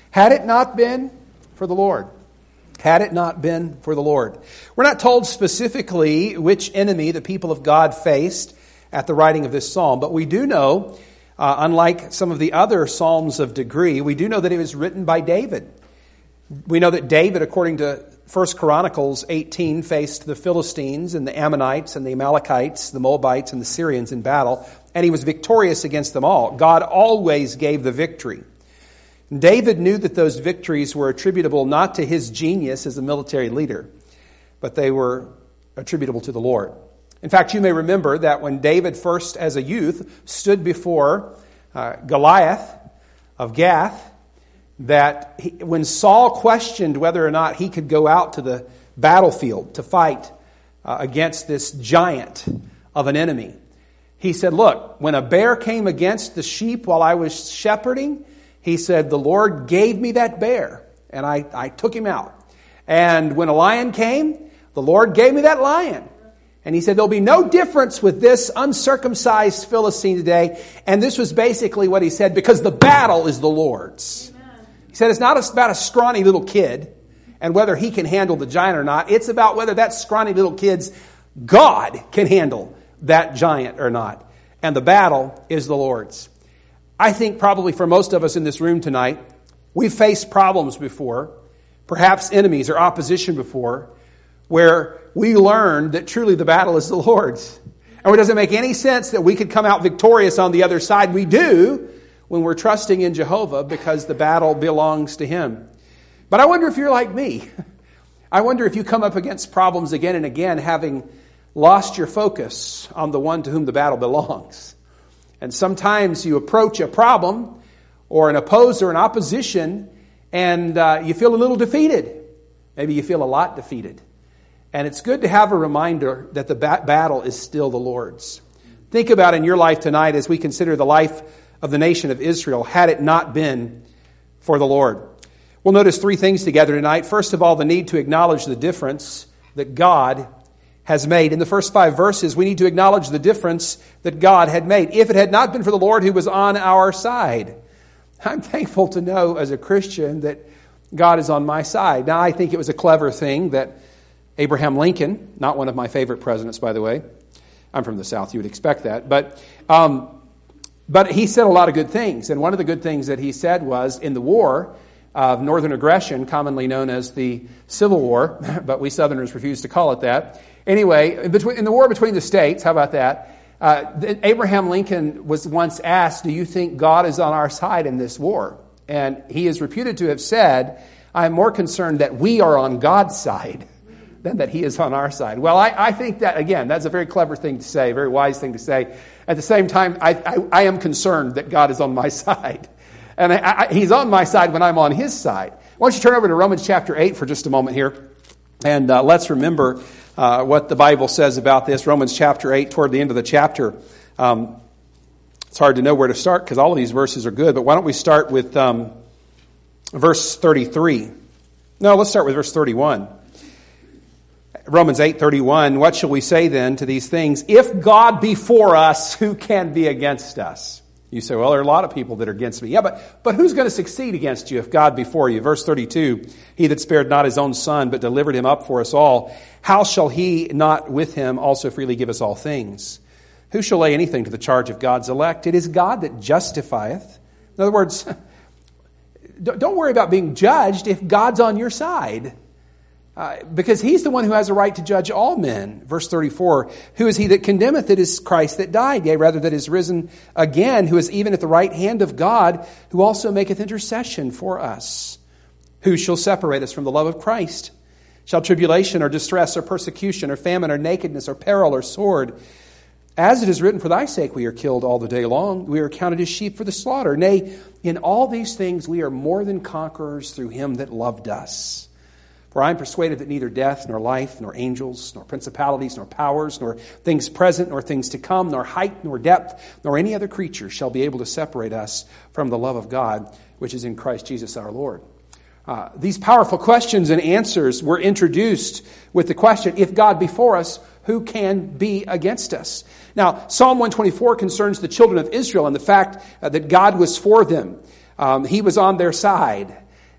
Had it not been for the Lord. Had it not been for the Lord. We're not told specifically which enemy the people of God faced at the writing of this psalm, but we do know, unlike some of the other psalms of degree, we do know that it was written by David. We know that David, according to 1 Chronicles 18, faced the Philistines and the Ammonites and the Amalekites, the Moabites and the Syrians in battle, and he was victorious against them all. God always gave the victory. David knew that those victories were attributable not to his genius as a military leader, but they were attributable to the Lord. In fact, you may remember that when David first, as a youth, stood before Goliath of Gath, that when Saul questioned whether or not he could go out to the battlefield to fight against this giant of an enemy, he said, look, when a bear came against the sheep while I was shepherding, he said, the Lord gave me that bear, and I took him out. And when a lion came, the Lord gave me that lion. And he said, there'll be no difference with this uncircumcised Philistine today. And this was basically what he said, because the battle is the Lord's. Amen. He said, it's not about a scrawny little kid and whether he can handle the giant or not. It's about whether that scrawny little kid's God can handle that giant or not. And the battle is the Lord's. I think probably for most of us in this room tonight, we've faced problems before, perhaps enemies or opposition before, where we learned that truly the battle is the Lord's. And it doesn't make any sense that we could come out victorious on the other side. We do when we're trusting in Jehovah because the battle belongs to Him. But I wonder if you're like me. I wonder if you come up against problems again and again, having lost your focus on the one to whom the battle belongs. And sometimes you approach a problem or an opposer, an opposition, and you feel a little defeated. Maybe you feel a lot defeated. And it's good to have a reminder that the battle is still the Lord's. Think about in your life tonight as we consider the life of the nation of Israel, had it not been for the Lord. We'll notice three things together tonight. First of all, the need to acknowledge the difference that God has made. In the first 5 verses, we need to acknowledge the difference that God had made. If it had not been for the Lord who was on our side. I'm thankful to know as a Christian that God is on my side. Now, I think it was a clever thing that Abraham Lincoln, not one of my favorite presidents, by the way. I'm from the South, you would expect that. But he said a lot of good things. And one of the good things that he said was in the war of Northern aggression, commonly known as the Civil War, but we Southerners refuse to call it that. Anyway, in the war between the states, how about that? Abraham Lincoln was once asked, do you think God is on our side in this war? And he is reputed to have said, I am more concerned that we are on God's side than that He is on our side. Well, I think that, again, that's a very clever thing to say, a very wise thing to say. At the same time, I am concerned that God is on my side. And He's on my side when I'm on His side. Why don't you turn over to Romans chapter 8 for just a moment here. And let's remember what the Bible says about this. Romans chapter 8, toward the end of the chapter. It's hard to know where to start because all of these verses are good. But why don't we start with verse 33? No, let's start with verse 31. Romans 8:31, what shall we say then to these things? If God be for us, who can be against us? You say, well, there are a lot of people that are against me. Yeah, but who's going to succeed against you if God be for you? Verse 32, He that spared not His own Son, but delivered Him up for us all, how shall He not with Him also freely give us all things? Who shall lay anything to the charge of God's elect? It is God that justifieth. In other words, don't worry about being judged if God's on your side. Because He's the one who has a right to judge all men. Verse 34, who is He that condemneth? It is Christ that died, yea, rather that is risen again, who is even at the right hand of God, who also maketh intercession for us. Who shall separate us from the love of Christ? Shall tribulation or distress or persecution or famine or nakedness or peril or sword? As it is written, for thy sake we are killed all the day long. We are counted as sheep for the slaughter. Nay, in all these things we are more than conquerors through Him that loved us. For I am persuaded that neither death, nor life, nor angels, nor principalities, nor powers, nor things present, nor things to come, nor height, nor depth, nor any other creature shall be able to separate us from the love of God, which is in Christ Jesus our Lord. These powerful questions and answers were introduced with the question, if God be for us, who can be against us? Now, Psalm 124 concerns the children of Israel and the fact that God was for them. He was on their side.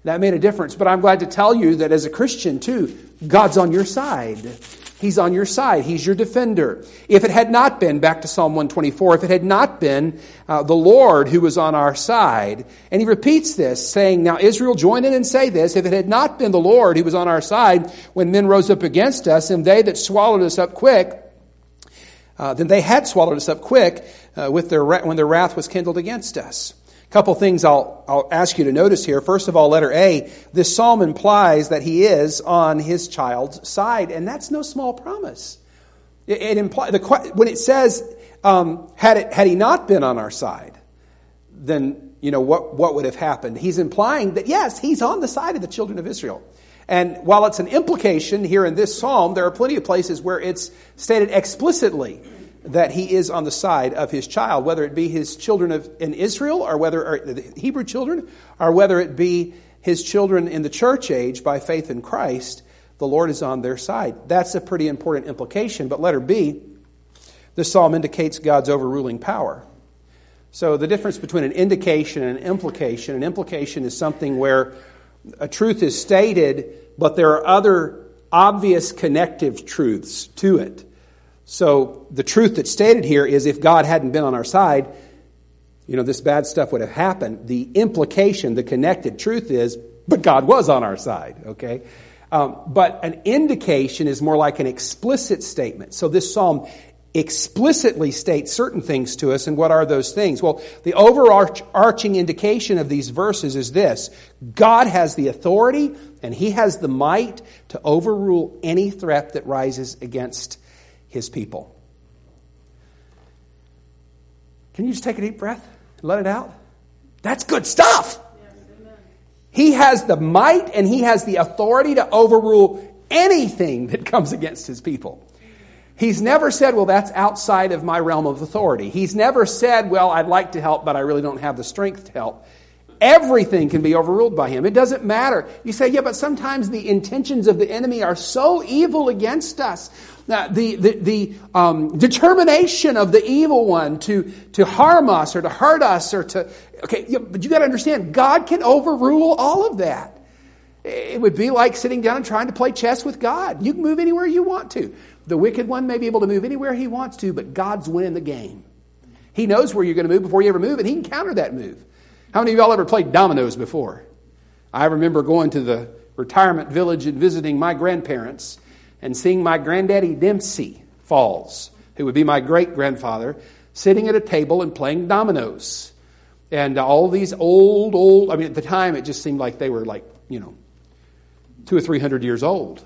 That made a difference. But I'm glad to tell you that as a Christian too, God's on your side. He's on your side. He's your defender. If it had not been, back to Psalm 124, if it had not been the Lord who was on our side, and he repeats this, saying, now Israel, join in and say this, if it had not been the Lord who was on our side when men rose up against us, and they that swallowed us up quick, then they had swallowed us up quick when their wrath was kindled against us. A couple things I'll ask you to notice here. First of all, letter A, this psalm implies that he is on his child's side, and that's no small promise. It implies when it says, had he not been on our side, then what would have happened? He's implying that yes, he's on the side of the children of Israel. And while it's an implication here in this psalm, there are plenty of places where it's stated explicitly that he is on the side of his child, whether it be his children in Israel or the Hebrew children, or whether it be his children in the church age by faith in Christ, the Lord is on their side. That's a pretty important implication. But letter B, this psalm indicates God's overruling power. So the difference between an indication and an implication is something where a truth is stated, but there are other obvious connective truths to it. So the truth that's stated here is if God hadn't been on our side, this bad stuff would have happened. The implication, the connected truth is, but God was on our side, okay? But an indication is more like an explicit statement. So this psalm explicitly states certain things to us, and what are those things? Well, the overarching indication of these verses is this. God has the authority and he has the might to overrule any threat that rises against his people. Can you just take a deep breath and let it out? That's good stuff. Yes, he has the might and he has the authority to overrule anything that comes against his people. He's never said, well, that's outside of my realm of authority. He's never said, well, I'd like to help, but I really don't have the strength to help. Everything can be overruled by him. It doesn't matter. You say, yeah, but sometimes the intentions of the enemy are so evil against us. Now, the determination of the evil one to harm us or to hurt us or to... Okay, but you got to understand, God can overrule all of that. It would be like sitting down and trying to play chess with God. You can move anywhere you want to. The wicked one may be able to move anywhere he wants to, but God's winning the game. He knows where you're going to move before you ever move, and he can counter that move. How many of y'all ever played dominoes before? I remember going to the retirement village and visiting my grandparents and seeing my granddaddy Dempsey Falls, who would be my great-grandfather, sitting at a table and playing dominoes. And all these old, at the time it just seemed like they were 200 or 300 years old.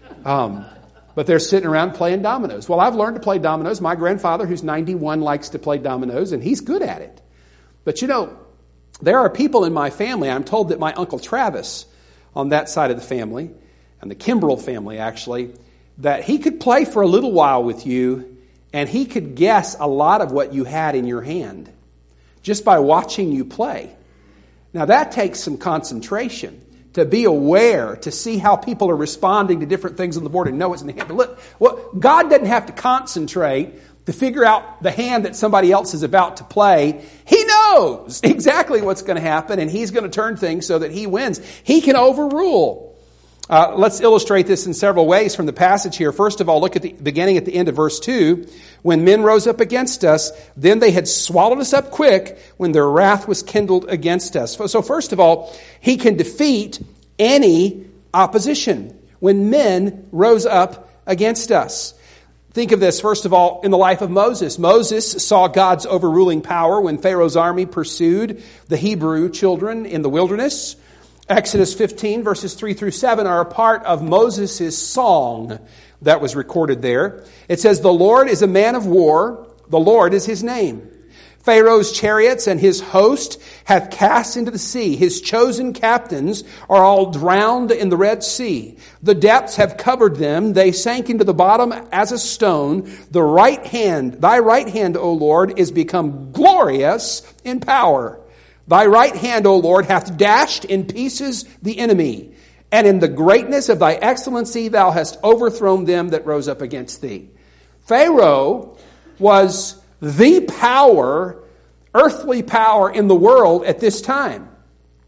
But they're sitting around playing dominoes. Well, I've learned to play dominoes. My grandfather, who's 91, likes to play dominoes, and he's good at it. But there are people in my family, I'm told that my Uncle Travis, on that side of the family, and the Kimbrell family actually, that he could play for a little while with you, and he could guess a lot of what you had in your hand just by watching you play. Now that takes some concentration. To be aware, to see how people are responding to different things on the board and know what's in the hand. But look, God doesn't have to concentrate to figure out the hand that somebody else is about to play. He knows exactly what's going to happen, and he's going to turn things so that he wins. He can overrule. Let's illustrate this in several ways from the passage here. First of all, look at the beginning at the end of verse 2. When men rose up against us, then they had swallowed us up quick when their wrath was kindled against us. So first of all, he can defeat any opposition when men rose up against us. Think of this, first of all, in the life of Moses. Moses saw God's overruling power when Pharaoh's army pursued the Hebrew children in the wilderness. Exodus 15, verses 3 through 7 are a part of Moses' song that was recorded there. It says, "The Lord is a man of war, the Lord is his name. Pharaoh's chariots and his host hath cast into the sea. His chosen captains are all drowned in the Red Sea. The depths have covered them. They sank into the bottom as a stone. Thy right hand, O Lord, is become glorious in power. Thy right hand, O Lord, hath dashed in pieces the enemy. And in the greatness of thy excellency thou hast overthrown them that rose up against thee." Pharaoh was the power, earthly power in the world at this time.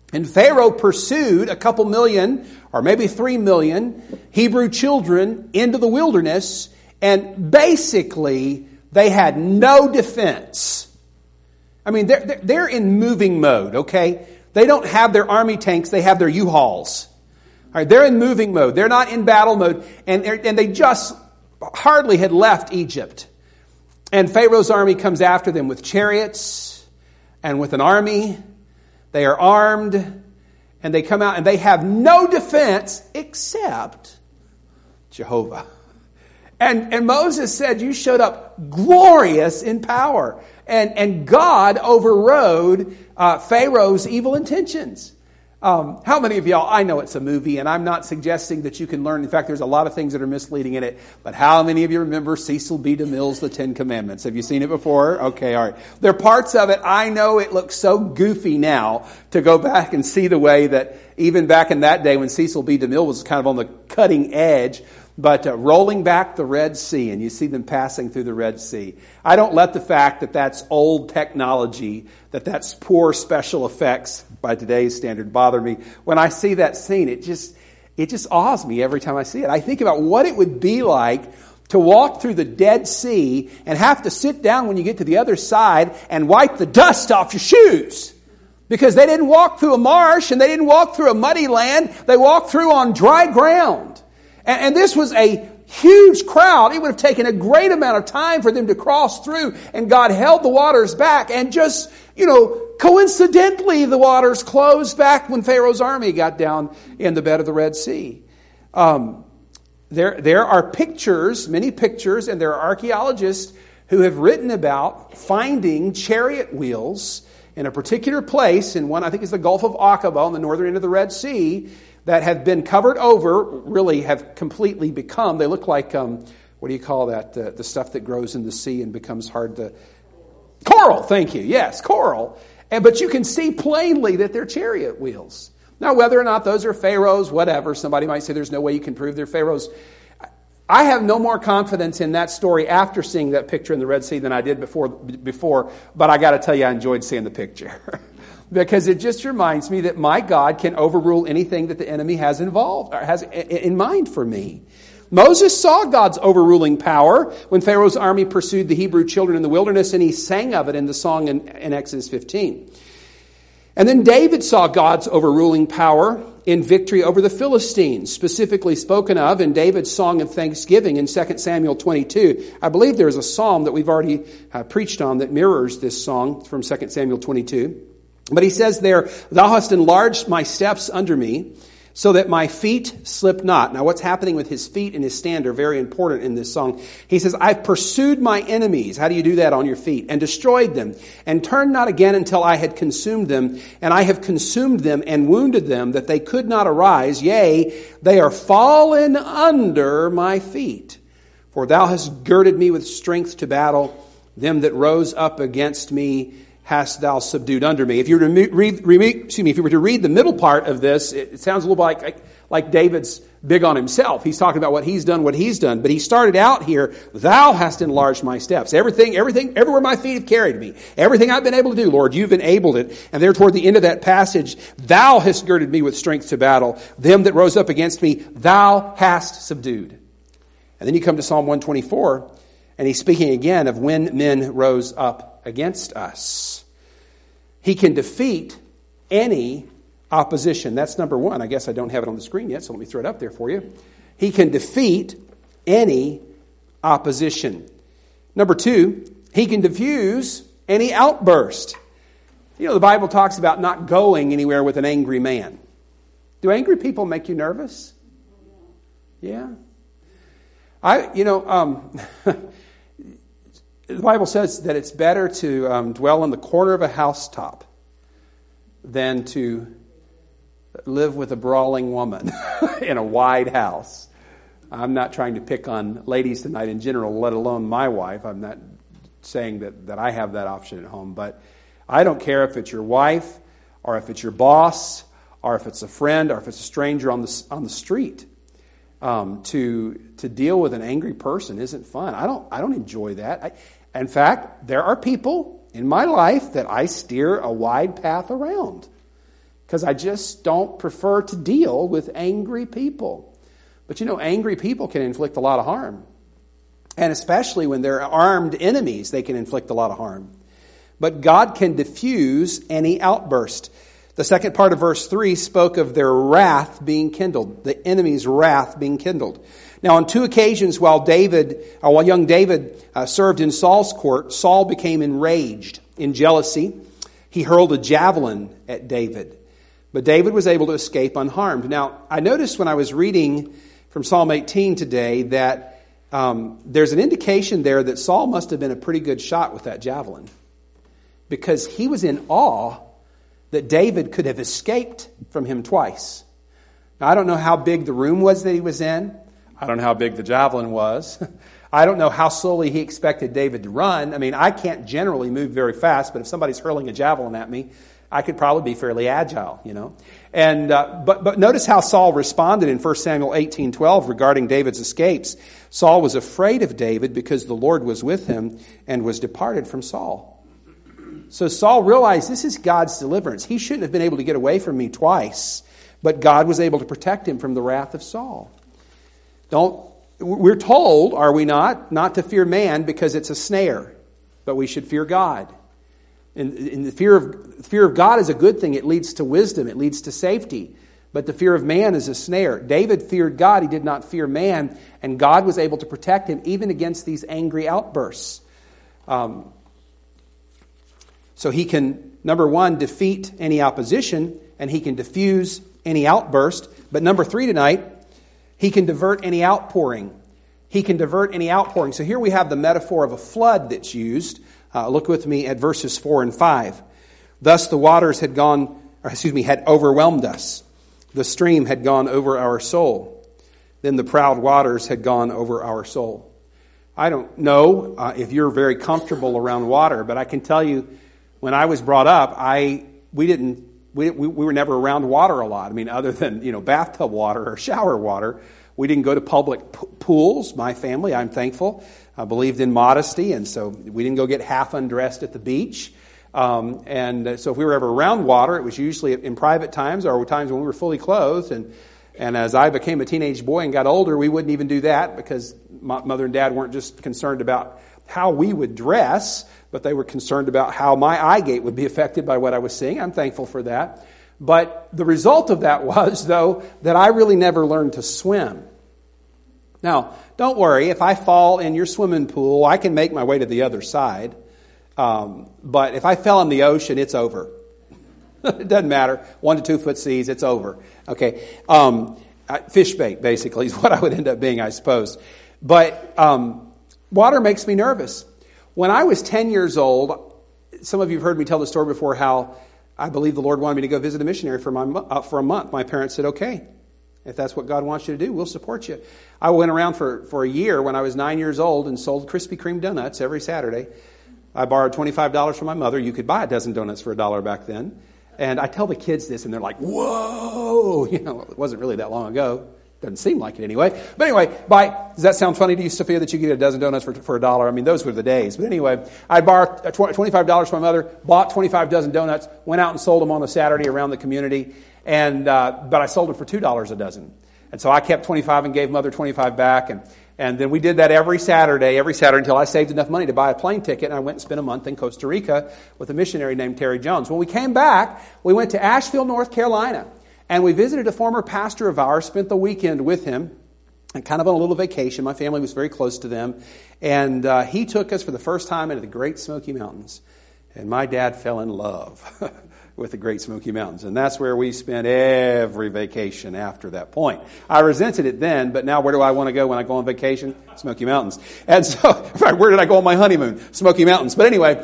And Pharaoh pursued a couple million, or maybe 3 million, Hebrew children into the wilderness, and basically they had no defense. I mean, they're in moving mode, okay? They don't have their army tanks, they have their U-Hauls. All right, they're in moving mode. They're not in battle mode, and they just hardly had left Egypt. And Pharaoh's army comes after them with chariots and with an army. They are armed, and they come out, and they have no defense except Jehovah. And Moses said, you showed up glorious in power. And God overrode Pharaoh's evil intentions. How many of y'all, I know it's a movie, and I'm not suggesting that you can learn. In fact, there's a lot of things that are misleading in it. But how many of you remember Cecil B. DeMille's The Ten Commandments? Have you seen it before? Okay, all right. There are parts of it, I know it looks so goofy now to go back and see the way that even back in that day when Cecil B. DeMille was kind of on the cutting edge, but rolling back the Red Sea, and you see them passing through the Red Sea. I don't let the fact that that's old technology, that's poor special effects by today's standard bother me. When I see that scene, it just awes me every time I see it. I think about what it would be like to walk through the Dead Sea and have to sit down when you get to the other side and wipe the dust off your shoes. Because they didn't walk through a marsh and they didn't walk through a muddy land. They walked through on dry ground. And this was a huge crowd. It would have taken a great amount of time for them to cross through. And God held the waters back. And just, coincidentally, the waters closed back when Pharaoh's army got down in the bed of the Red Sea. There are pictures, many pictures, and there are archaeologists who have written about finding chariot wheels in a particular place, in one, I think it's the Gulf of Aqaba on the northern end of the Red Sea, that have been covered over, really have completely become, they look like, what do you call that? The stuff that grows in the sea and becomes hard to... Coral, thank you. Yes, coral. But you can see plainly that they're chariot wheels. Now, whether or not those are pharaohs, whatever, somebody might say there's no way you can prove they're pharaohs. I have no more confidence in that story after seeing that picture in the Red Sea than I did before, but I got to tell you, I enjoyed seeing the picture. Because it just reminds me that my God can overrule anything that the enemy has involved or has in mind for me. Moses saw God's overruling power when Pharaoh's army pursued the Hebrew children in the wilderness, and he sang of it in the song in Exodus 15. And then David saw God's overruling power in victory over the Philistines, specifically spoken of in David's song of thanksgiving in 2 Samuel 22. I believe there is a psalm that we've already preached on that mirrors this song from 2 Samuel 22. But he says there, thou hast enlarged my steps under me, so that my feet slip not. Now what's happening with his feet and his stand are very important in this song. He says, I've pursued my enemies. How do you do that on your feet? And destroyed them, and turned not again until I had consumed them. And I have consumed them and wounded them, that they could not arise. Yea, they are fallen under my feet. For thou hast girded me with strength to battle. Them that rose up against me hast thou subdued under me. If you were to read the middle part of this, it sounds a little like David's big on himself. He's talking about what he's done. But he started out here, thou hast enlarged my steps. Everywhere my feet have carried me. Everything I've been able to do, Lord, you've enabled it. And there toward the end of that passage, thou hast girded me with strength to battle. Them that rose up against me, thou hast subdued. And then you come to Psalm 124, and he's speaking again of when men rose up against us. He can defeat any opposition. That's number one. I guess I don't have it on the screen yet, so let me throw it up there for you. He can defeat any opposition. Number two, he can diffuse any outburst. The Bible talks about not going anywhere with an angry man. Do angry people make you nervous? Yeah. The Bible says that it's better to dwell in the corner of a housetop than to live with a brawling woman in a wide house. I'm not trying to pick on ladies tonight in general, let alone my wife. I'm not saying that I have that option at home. But I don't care if it's your wife or if it's your boss or if it's a friend or if it's a stranger on the street. To deal with an angry person isn't fun. I don't enjoy that. In fact, there are people in my life that I steer a wide path around. because I just don't prefer to deal with angry people. But angry people can inflict a lot of harm. And especially when they're armed enemies, they can inflict a lot of harm. But God can diffuse any outburst. The second part of verse 3 spoke of their wrath being kindled, the enemy's wrath being kindled. Now, on 2 occasions while young David served in Saul's court, Saul became enraged in jealousy. He hurled a javelin at David. But David was able to escape unharmed. Now, I noticed when I was reading from Psalm 18 today that there's an indication there that Saul must have been a pretty good shot with that javelin, because he was in awe that David could have escaped from him twice. Now, I don't know how big the room was that he was in. I don't know how big the javelin was. I don't know how slowly he expected David to run. I mean, I can't generally move very fast, but if somebody's hurling a javelin at me, I could probably be fairly agile, And but notice how Saul responded in 1 Samuel 18:12 regarding David's escapes. Saul was afraid of David because the Lord was with him and was departed from Saul. So Saul realized this is God's deliverance. He shouldn't have been able to get away from me twice, but God was able to protect him from the wrath of Saul. We're told, are we not to fear man because it's a snare, but we should fear God. And the fear of God is a good thing. It leads to wisdom. It leads to safety. But the fear of man is a snare. David feared God. He did not fear man. And God was able to protect him even against these angry outbursts. So he can, number one, defeat any opposition, and he can diffuse any outburst. But number 3 tonight, he can divert any outpouring. He can divert any outpouring. So here we have the metaphor of a flood that's used. Look with me at verses 4 and 5. Thus the waters had overwhelmed us. The stream had gone over our soul. Then the proud waters had gone over our soul. I don't know if you're very comfortable around water, but I can tell you, when I was brought up, we were never around water a lot. I mean, other than bathtub water or shower water. We didn't go to public pools. My family, I'm thankful, believed in modesty, and so we didn't go get half undressed at the beach. So if we were ever around water, it was usually in private times or times when we were fully clothed. And as I became a teenage boy and got older, we wouldn't even do that because my mother and dad weren't just concerned about how we would dress, but they were concerned about how my eye gate would be affected by what I was seeing. I'm thankful for that. But the result of that was, though, that I really never learned to swim. Now, don't worry, if I fall in your swimming pool, I can make my way to the other side. But if I fell in the ocean, it's over. It doesn't matter. 1 to 2 foot seas, it's over. Okay. Fish bait, basically, is what I would end up being, I suppose. But water makes me nervous. When I was 10 years old, some of you have heard me tell the story before how I believe the Lord wanted me to go visit a missionary for a month. My parents said, okay, if that's what God wants you to do, we'll support you. I went around for a year when I was 9 years old and sold Krispy Kreme donuts every Saturday. I borrowed $25 from my mother. You could buy a dozen donuts for $1 back then. And I tell the kids this, and they're like, whoa! It wasn't really that long ago. Doesn't seem like it anyway. But anyway, does that sound funny to you, Sophia, that you get a dozen donuts for $1? I mean, those were the days. But anyway, I borrowed $25 from my mother, bought 25 dozen donuts, went out and sold them on a Saturday around the community, but I sold them for $2 a dozen. And so I kept 25 and gave Mother 25 back, and then we did that every Saturday until I saved enough money to buy a plane ticket, and I went and spent a month in Costa Rica with a missionary named Terry Jones. When we came back, we went to Asheville, North Carolina. And we visited a former pastor of ours, spent the weekend with him, and kind of on a little vacation. My family was very close to them. And he took us for the first time into the Great Smoky Mountains. And my dad fell in love with the Great Smoky Mountains. And that's where we spent every vacation after that point. I resented it then, but now where do I want to go when I go on vacation? Smoky Mountains. And so, where did I go on my honeymoon? Smoky Mountains. But anyway,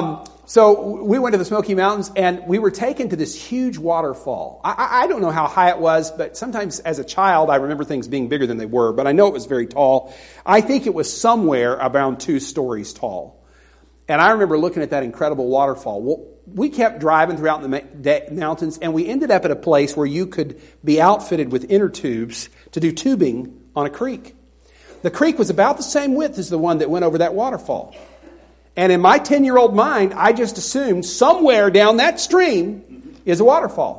so we went to the Smoky Mountains, and we were taken to this huge waterfall. I don't know how high it was, but sometimes as a child, I remember things being bigger than they were, but I know it was very tall. I think it was somewhere around 2 stories tall. And I remember looking at that incredible waterfall. Well, we kept driving throughout the mountains, and we ended up at a place where you could be outfitted with inner tubes to do tubing on a creek. The creek was about the same width as the one that went over that waterfall. And in my 10-year-old mind, I just assumed somewhere down that stream is a waterfall.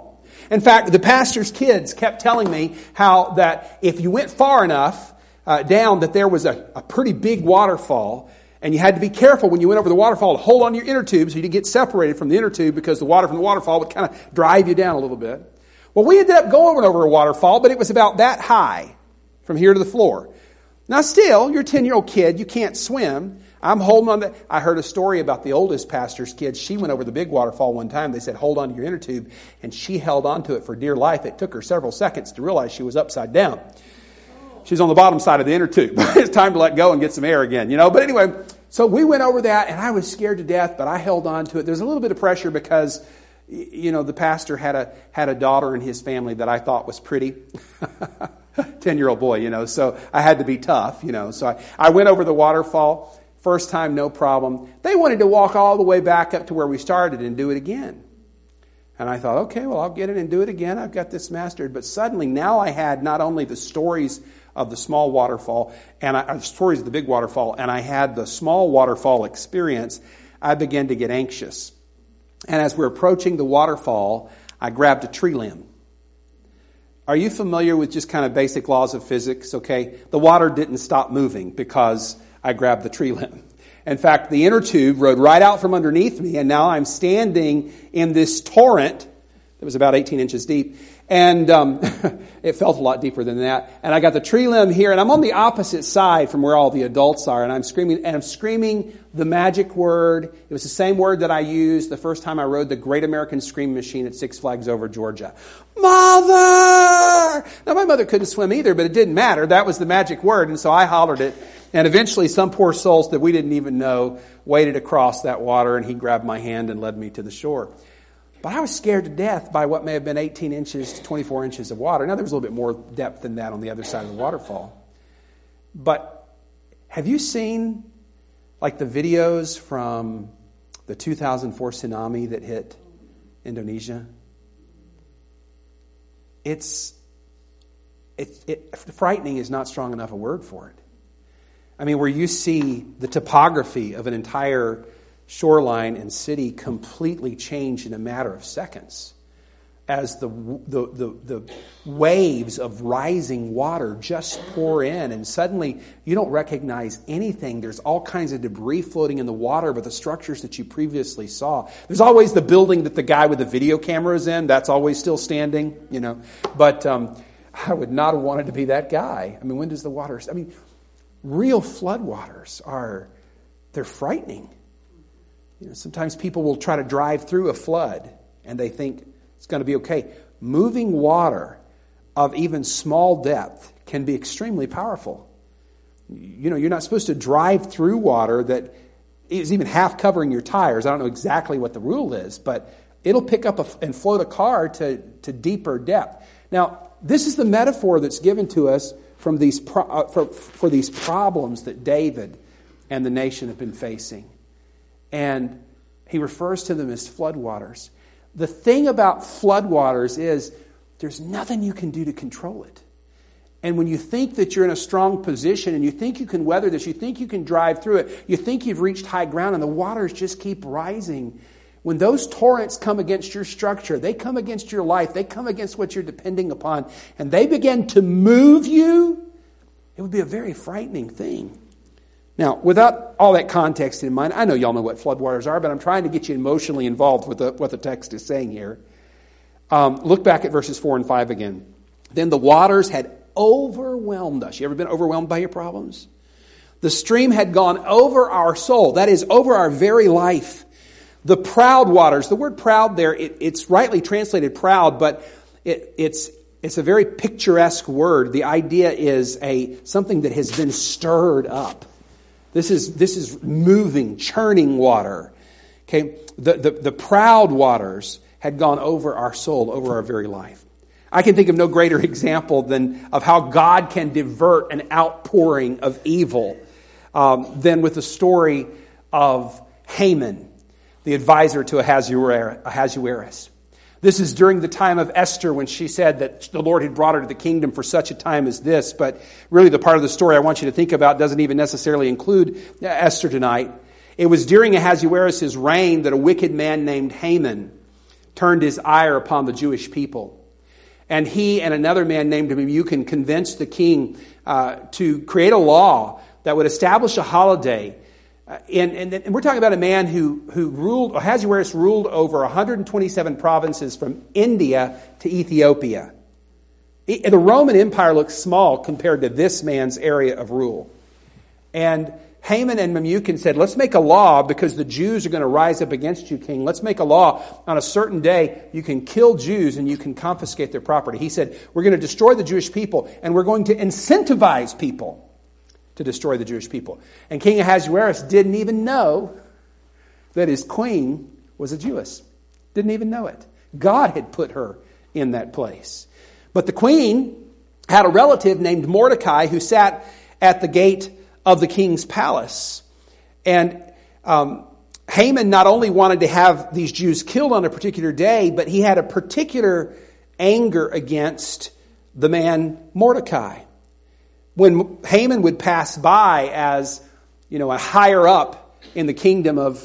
In fact, the pastor's kids kept telling me how that if you went far enough down, that there was a pretty big waterfall, and you had to be careful when you went over the waterfall to hold on to your inner tube so you didn't get separated from the inner tube, because the water from the waterfall would kind of drive you down a little bit. Well, we ended up going over a waterfall, but it was about that high from here to the floor. Now still, you're a 10-year-old kid, you can't swim. I'm holding on to... I heard a story about the oldest pastor's kid. She went over the big waterfall one time. They said, hold on to your inner tube. And she held on to it for dear life. It took her several seconds to realize she was upside down. She's on the bottom side of the inner tube. It's time to let go and get some air again, But anyway, so we went over that, and I was scared to death, but I held on to it. There's a little bit of pressure because, the pastor had a daughter in his family that I thought was pretty. 10-year-old boy, so I had to be tough, So I went over the waterfall. First time, no problem. They wanted to walk all the way back up to where we started and do it again. And I thought, okay, well, I'll get it and do it again. I've got this mastered. But suddenly, now I had not only the stories of the small waterfall, and the stories of the big waterfall, and I had the small waterfall experience, I began to get anxious. And as we're approaching the waterfall, I grabbed a tree limb. Are you familiar with just kind of basic laws of physics? Okay, the water didn't stop moving because I grabbed the tree limb. In fact, the inner tube rode right out from underneath me, and now I'm standing in this torrent that was about 18 inches deep, and it felt a lot deeper than that. And I got the tree limb here, and I'm on the opposite side from where all the adults are, and I'm screaming the magic word. It was the same word that I used the first time I rode the Great American Scream Machine at Six Flags Over Georgia. Mother! Now, my mother couldn't swim either, but it didn't matter. That was the magic word, and so I hollered it. And eventually, some poor souls that we didn't even know waded across that water, and he grabbed my hand and led me to the shore. But I was scared to death by what may have been 18 inches to 24 inches of water. Now, there was a little bit more depth than that on the other side of the waterfall. But have you seen, like, the videos from the 2004 tsunami that hit Indonesia? Frightening is not strong enough a word for it. I mean, where you see the topography of an entire shoreline and city completely change in a matter of seconds as the waves of rising water just pour in, and suddenly you don't recognize anything. There's all kinds of debris floating in the water, but the structures that you previously saw. There's always the building that the guy with the video camera is in. That's always still standing, But I would not have wanted to be that guy. I mean, when does the water... real floodwaters they're frightening. Sometimes people will try to drive through a flood and they think it's going to be okay. Moving water of even small depth can be extremely powerful. You're not supposed to drive through water that is even half covering your tires. I don't know exactly what the rule is, but it'll pick up and float a car to deeper depth. Now, this is the metaphor that's given to us from these for these problems that David and the nation have been facing. And he refers to them as floodwaters. The thing about floodwaters is there's nothing you can do to control it. And when you think that you're in a strong position and you think you can weather this, you think you can drive through it, you think you've reached high ground and the waters just keep rising. When those torrents come against your structure, they come against your life, they come against what you're depending upon, and they begin to move you, it would be a very frightening thing. Now, without all that context in mind, I know y'all know what floodwaters are, but I'm trying to get you emotionally involved with what the text is saying here. Look back at verses 4 and 5 again. Then the waters had overwhelmed us. You ever been overwhelmed by your problems? The stream had gone over our soul, that is, over our very life. The proud waters, the word proud there, it's rightly translated proud, but it's a very picturesque word. The idea is something that has been stirred up. This is moving, churning water. Okay, the proud waters had gone over our soul, over our very life. I can think of no greater example of how God can divert an outpouring of evil than with the story of Haman, the advisor to Ahasuerus. This is during the time of Esther when she said that the Lord had brought her to the kingdom for such a time as this. But really the part of the story I want you to think about doesn't even necessarily include Esther tonight. It was during Ahasuerus' reign that a wicked man named Haman turned his ire upon the Jewish people. And he and another man named Memucan convinced the king to create a law that would establish a holiday. And we're talking about a man who ruled, Ahasuerus ruled over 127 provinces from India to Ethiopia. The Roman Empire looked small compared to this man's area of rule. And Haman and Memucan said, let's make a law because the Jews are going to rise up against you, king. Let's make a law on a certain day you can kill Jews and you can confiscate their property. He said, we're going to destroy the Jewish people and we're going to incentivize people to destroy the Jewish people. And King Ahasuerus didn't even know that his queen was a Jewess. Didn't even know it. God had put her in that place. But the queen had a relative named Mordecai who sat at the gate of the king's palace. And Haman not only wanted to have these Jews killed on a particular day, but he had a particular anger against the man Mordecai. When Haman would pass by as, a higher up in the kingdom of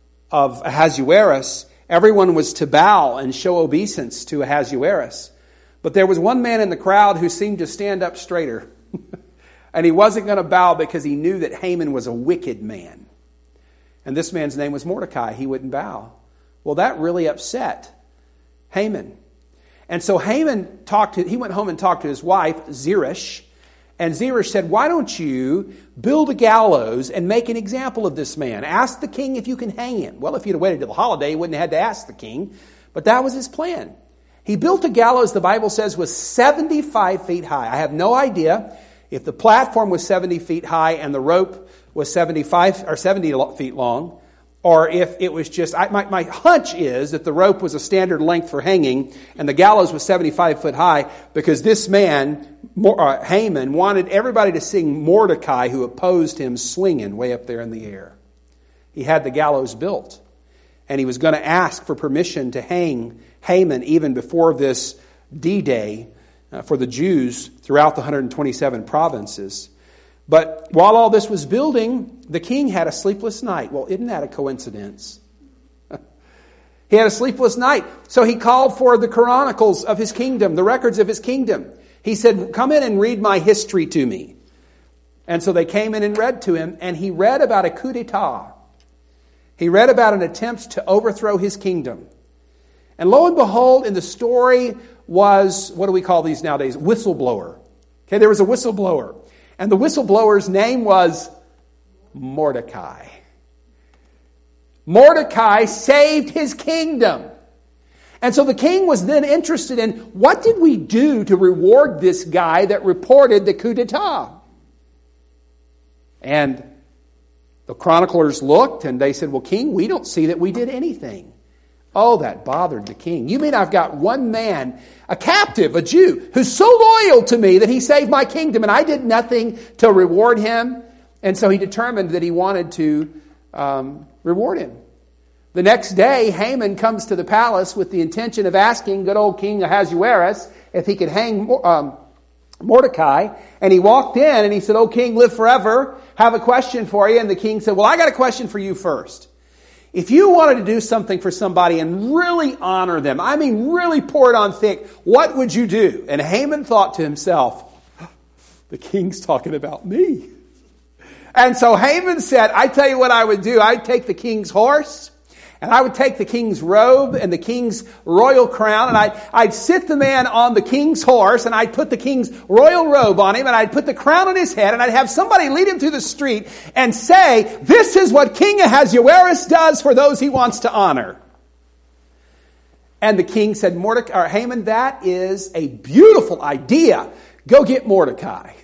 Ahasuerus, everyone was to bow and show obeisance to Ahasuerus. But there was one man in the crowd who seemed to stand up straighter. And he wasn't going to bow because he knew that Haman was a wicked man. And this man's name was Mordecai. He wouldn't bow. Well, that really upset Haman. And so Haman he went home and talked to his wife, Zeresh. And Zeresh said, why don't you build a gallows and make an example of this man? Ask the king if you can hang him. Well, if he'd have waited till the holiday, he wouldn't have had to ask the king. But that was his plan. He built a gallows, the Bible says, was 75 feet high. I have no idea if the platform was 70 feet high and the rope was 70 feet long, or if it was just, my hunch is that the rope was a standard length for hanging and the gallows was 75 foot high because this man, Haman, wanted everybody to sing Mordecai who opposed him swinging way up there in the air. He had the gallows built and he was going to ask for permission to hang Haman even before this D-Day for the Jews throughout the 127 provinces. But while all this was building, the king had a sleepless night. Well, isn't that a coincidence? He had a sleepless night. So he called for the chronicles of his kingdom, the records of his kingdom. He said, come in and read my history to me. And so they came in and read to him, and he read about a coup d'etat. He read about an attempt to overthrow his kingdom. And lo and behold, in the story was, what do we call these nowadays? Whistleblower. Okay, there was a whistleblower. And the whistleblower's name was Mordecai. Mordecai saved his kingdom. And so the king was then interested in, what did we do to reward this guy that reported the coup d'etat? And the chroniclers looked and they said, well, king, we don't see that we did anything. Oh, that bothered the king. You mean I've got one man, a captive, a Jew, who's so loyal to me that he saved my kingdom and I did nothing to reward him? And so he determined that he wanted to reward him. The next day, Haman comes to the palace with the intention of asking good old King Ahasuerus if he could hang Mordecai. And he walked in and he said, oh, king, live forever. Have a question for you. And the king said, well, I got a question for you first. If you wanted to do something for somebody and really honor them, I mean really pour it on thick, what would you do? And Haman thought to himself, the king's talking about me. And so Haman said, I tell you what I would do. I'd take the king's horse, and I would take the king's robe and the king's royal crown, and I'd sit the man on the king's horse, and I'd put the king's royal robe on him, and I'd put the crown on his head, and I'd have somebody lead him through the street and say, this is what King Ahasuerus does for those he wants to honor. And the king said, Haman, that is a beautiful idea. Go get Mordecai.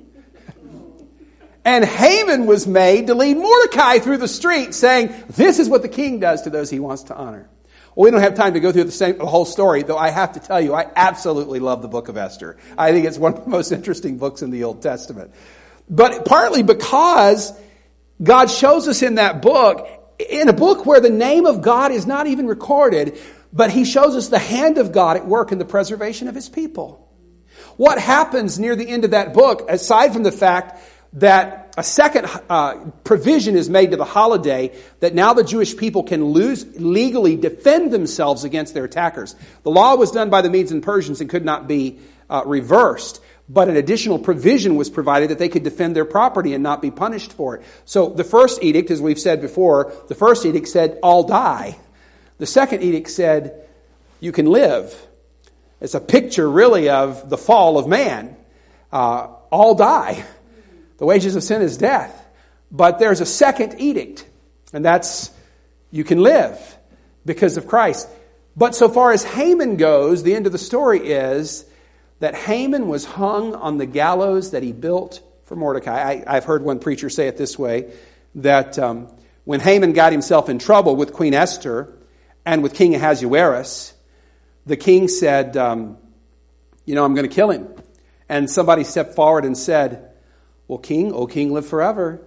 And Haman was made to lead Mordecai through the street saying, this is what the king does to those he wants to honor. Well, we don't have time to go through the whole story, though I have to tell you, I absolutely love the book of Esther. I think it's one of the most interesting books in the Old Testament. But partly because God shows us in that book, in a book where the name of God is not even recorded, but he shows us the hand of God at work in the preservation of his people. What happens near the end of that book, aside from the fact that a second provision is made to the holiday, that now the Jewish people can legally defend themselves against their attackers. The law was done by the Medes and Persians and could not be reversed, but an additional provision was provided that they could defend their property and not be punished for it. So the first edict, as we've said before, the first edict said, all die. The second edict said, you can live. It's a picture, really, of the fall of man. All die. The wages of sin is death. But there's a second edict, and that's, you can live because of Christ. But so far as Haman goes, the end of the story is that Haman was hung on the gallows that he built for Mordecai. I've heard one preacher say it this way, that when Haman got himself in trouble with Queen Esther and with King Ahasuerus, the king said, I'm going to kill him. And somebody stepped forward and said, well, King, O King, live forever.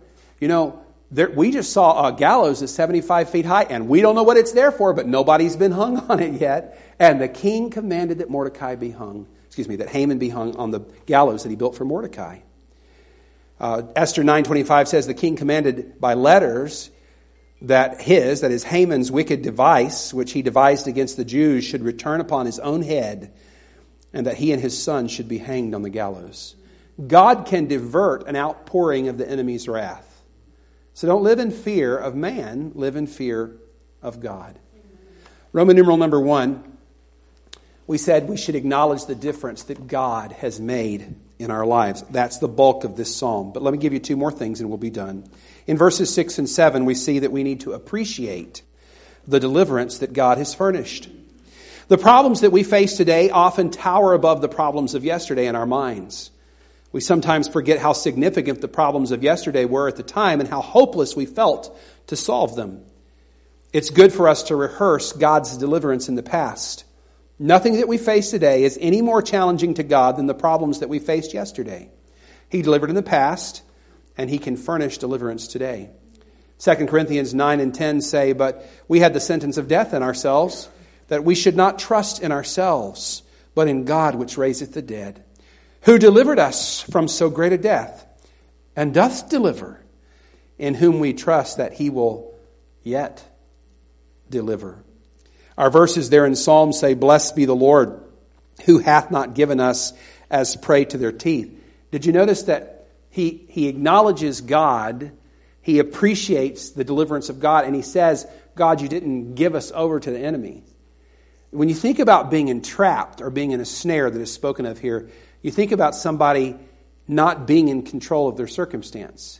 We just saw a gallows that's 75 feet high, and we don't know what it's there for, but nobody's been hung on it yet. And the king commanded that that Haman be hung on the gallows that he built for Mordecai. Esther 9:25 says the king commanded by letters that is Haman's wicked device, which he devised against the Jews, should return upon his own head, and that he and his son should be hanged on the gallows. God can divert an outpouring of the enemy's wrath. So don't live in fear of man, live in fear of God. Roman numeral number 1, we said we should acknowledge the difference that God has made in our lives. That's the bulk of this psalm. But let me give you 2 more things and we'll be done. In verses 6 and 7, we see that we need to appreciate the deliverance that God has furnished. The problems that we face today often tower above the problems of yesterday in our minds. We sometimes forget how significant the problems of yesterday were at the time and how hopeless we felt to solve them. It's good for us to rehearse God's deliverance in the past. Nothing that we face today is any more challenging to God than the problems that we faced yesterday. He delivered in the past, and He can furnish deliverance today. 2 Corinthians 9 and 10 say, but we had the sentence of death in ourselves, that we should not trust in ourselves, but in God which raiseth the dead, who delivered us from so great a death, and doth deliver, in whom we trust that He will yet deliver. Our verses there in Psalm say, blessed be the Lord, who hath not given us as prey to their teeth. Did you notice that he acknowledges God, he appreciates the deliverance of God, and he says, God, you didn't give us over to the enemy. When you think about being entrapped or being in a snare that is spoken of here, you think about somebody not being in control of their circumstance.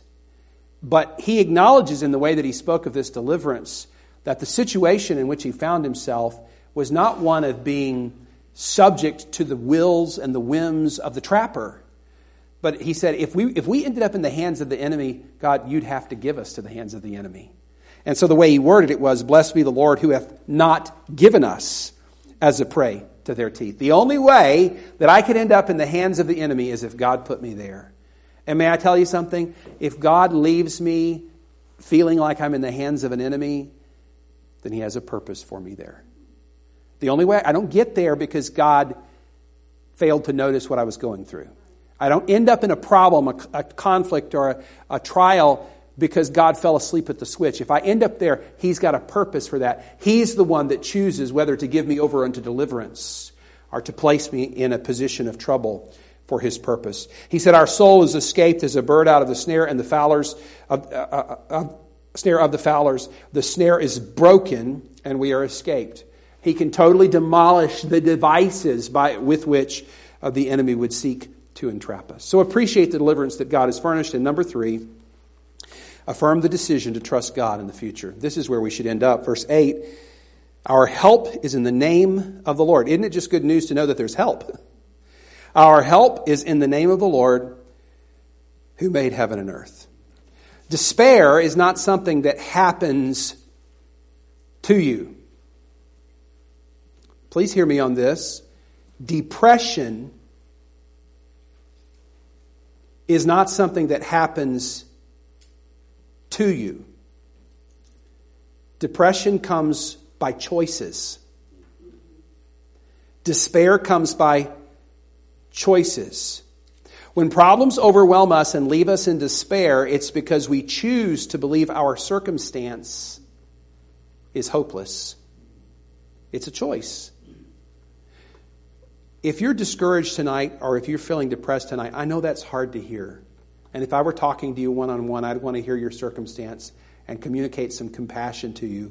But he acknowledges in the way that he spoke of this deliverance that the situation in which he found himself was not one of being subject to the wills and the whims of the trapper. But he said, if we ended up in the hands of the enemy, God, you'd have to give us to the hands of the enemy. And so the way he worded it was, blessed be the Lord who hath not given us as a prey to their teeth. The only way that I could end up in the hands of the enemy is if God put me there. And may I tell you something? If God leaves me feeling like I'm in the hands of an enemy, then He has a purpose for me there. The only way, I don't get there because God failed to notice what I was going through. I don't end up in a problem, a conflict, or a trial because God fell asleep at the switch. If I end up there, He's got a purpose for that. He's the one that chooses whether to give me over unto deliverance or to place me in a position of trouble for His purpose. He said, our soul is escaped as a bird out of the snare and the fowlers snare of the fowlers. The snare is broken and we are escaped. He can totally demolish the devices with which the enemy would seek to entrap us. So appreciate the deliverance that God has furnished. And number 3, affirm the decision to trust God in the future. This is where we should end up. Verse 8, our help is in the name of the Lord. Isn't it just good news to know that there's help? Our help is in the name of the Lord who made heaven and earth. Despair is not something that happens to you. Please hear me on this. Depression is not something that happens to you. Depression comes by choices. Despair comes by choices. When problems overwhelm us and leave us in despair, it's because we choose to believe our circumstance is hopeless. It's a choice. If you're discouraged tonight, or if you're feeling depressed tonight, I know that's hard to hear. And if I were talking to you one-on-one, I'd want to hear your circumstance and communicate some compassion to you.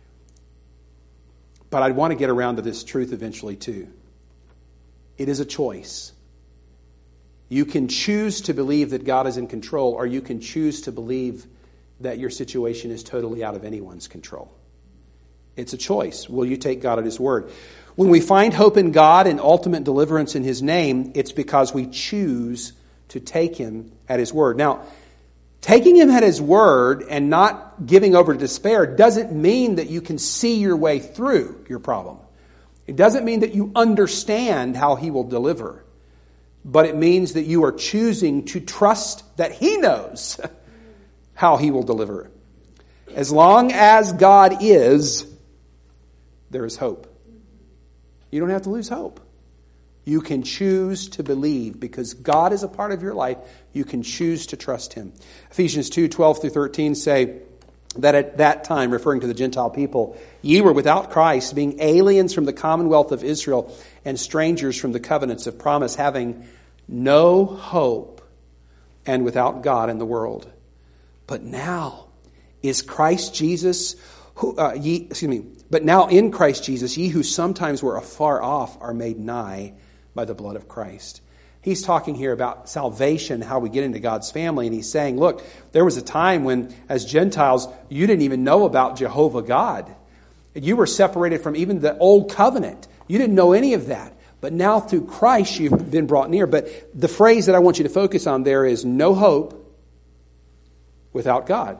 But I'd want to get around to this truth eventually too. It is a choice. You can choose to believe that God is in control, or you can choose to believe that your situation is totally out of anyone's control. It's a choice. Will you take God at His word? When we find hope in God and ultimate deliverance in His name, it's because we choose to take Him at His word. Now, taking Him at His word and not giving over to despair doesn't mean that you can see your way through your problem. It doesn't mean that you understand how He will deliver. But it means that you are choosing to trust that He knows how He will deliver. As long as God is, there is hope. You don't have to lose hope. You can choose to believe because God is a part of your life. You can choose to trust Him. Ephesians 2:12-13 say that at that time, referring to the Gentile people, ye were without Christ, being aliens from the commonwealth of Israel and strangers from the covenants of promise, having no hope and without God in the world. But now is Christ Jesus, but now in Christ Jesus, ye who sometimes were afar off are made nigh by the blood of Christ. He's talking here about salvation, how we get into God's family, and he's saying, look, there was a time when, as Gentiles, you didn't even know about Jehovah God. You were separated from even the old covenant. You didn't know any of that. But now through Christ, you've been brought near. But the phrase that I want you to focus on there is no hope without God.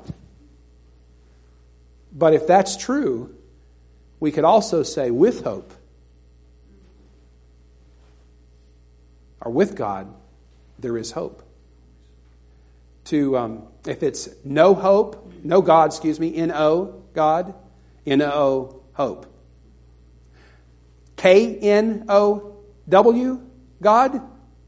But if that's true, we could also say with hope, or with God, there is hope. If it's no hope, no God, N-O, God, N-O, hope. K-N-O-W, God,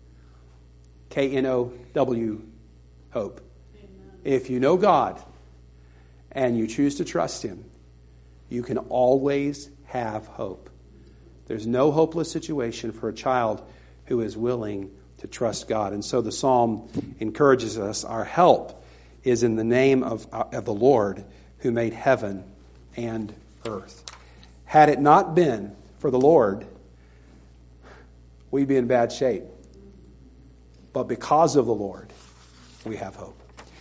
K-N-O-W, hope. If you know God and you choose to trust Him, you can always have hope. There's no hopeless situation for a child who is willing to trust God. And so the psalm encourages us, our help is in the name of the Lord who made heaven and earth. Had it not been for the Lord, we'd be in bad shape. But because of the Lord, we have hope.